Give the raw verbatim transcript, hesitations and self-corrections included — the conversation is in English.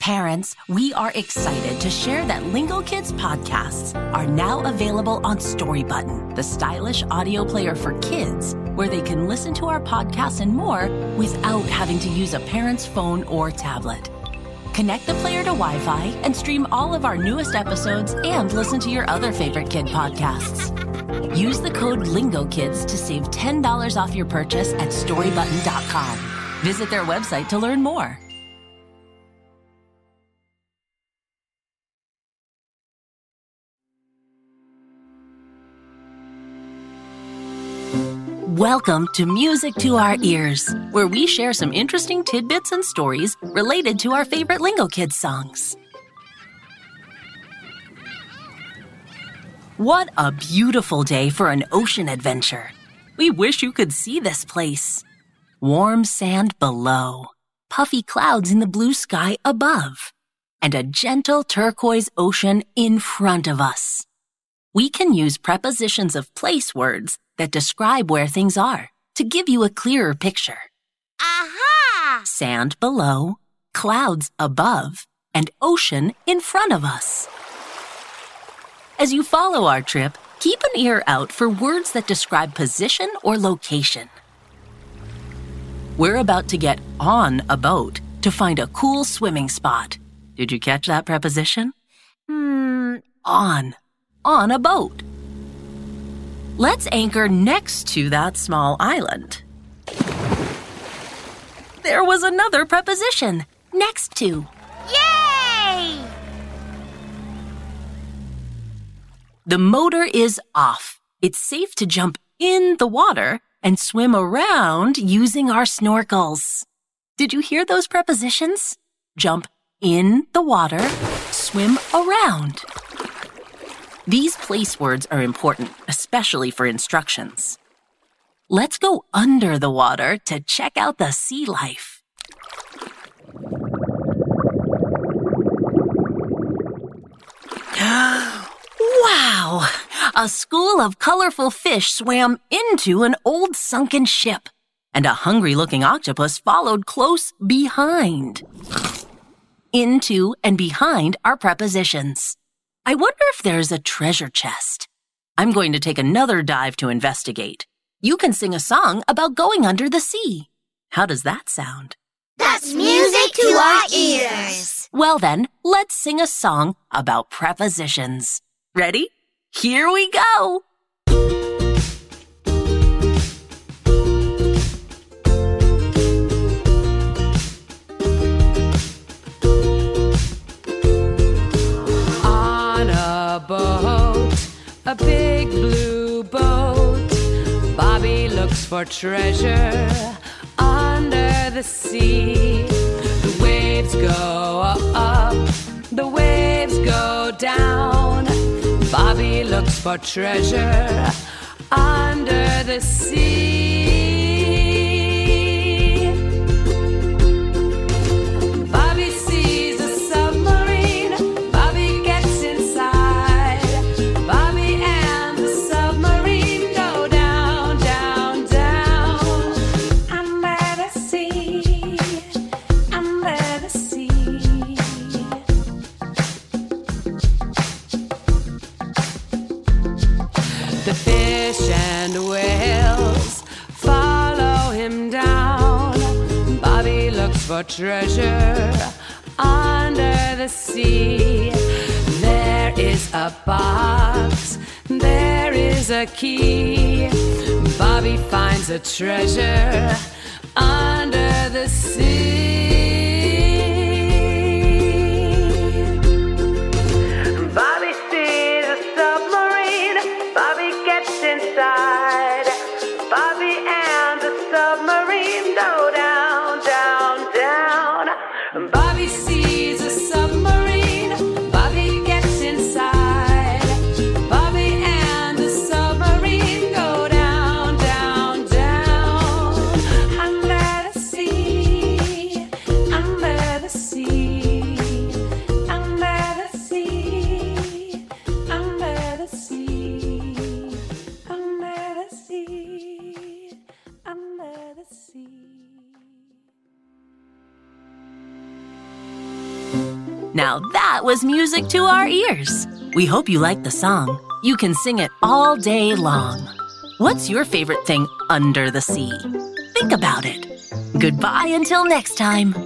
Parents, we are excited to share that Lingo Kids podcasts are now available on Storybutton, the stylish audio player for kids, where they can listen to our podcasts and more without having to use a parent's phone or tablet. Connect the player to Wi-Fi and stream all of our newest episodes and listen to your other favorite kid podcasts. Use the code LingoKids to save ten dollars off your purchase at storybutton dot com. Visit their website to learn more. Welcome to Music to Our Ears, where we share some interesting tidbits and stories related to our favorite Lingo Kids songs. What a beautiful day for an ocean adventure. We wish you could see this place. Warm sand below, puffy clouds in the blue sky above, and a gentle turquoise ocean in front of us. We can use prepositions of place words that describe where things are to give you a clearer picture. Aha! Sand below, clouds above, and ocean in front of us. As you follow our trip, keep an ear out for words that describe position or location. We're about to get on a boat to find a cool swimming spot. Did you catch that preposition? Hmm. On. On a boat. Let's anchor next to that small island. There was another preposition. Next to. Yay! The motor is off. It's safe to jump in the water and swim around using our snorkels. Did you hear those prepositions? Jump in the water, swim around. These place words are important, especially for instructions. Let's go under the water to check out the sea life. Wow! A school of colorful fish swam into an old sunken ship, and a hungry-looking octopus followed close behind. Into and behind are prepositions. I wonder if there's a treasure chest. I'm going to take another dive to investigate. You can sing a song about going under the sea. How does that sound? That's music to our ears. Well then, let's sing a song about prepositions. Ready? Here we go! Boat, a big blue boat. Bobby looks for treasure under the sea. The waves go up, the waves go down. Bobby looks for treasure under the sea. Bobby sees a submarine. Bobby gets inside. Bobby and the submarine go down, down, down. Under the sea, under the sea. The fish and whales follow him down. Bobby looks for treasure under the sea. There is a box, there is a key. Bobby finds a treasure under the sea. Bobby sees a submarine. Bobby gets inside. Bobby and the submarine go down, down, down. Bobby sees a submarine. Bobby gets inside. Bobby and the submarine go down, down, down. Under the sea, under the sea, under the sea, under the sea, under the sea, under the sea. Now that was music to our ears. We hope you liked the song. You can sing it all day long. What's your favorite thing under the sea? Think about it. Goodbye until next time.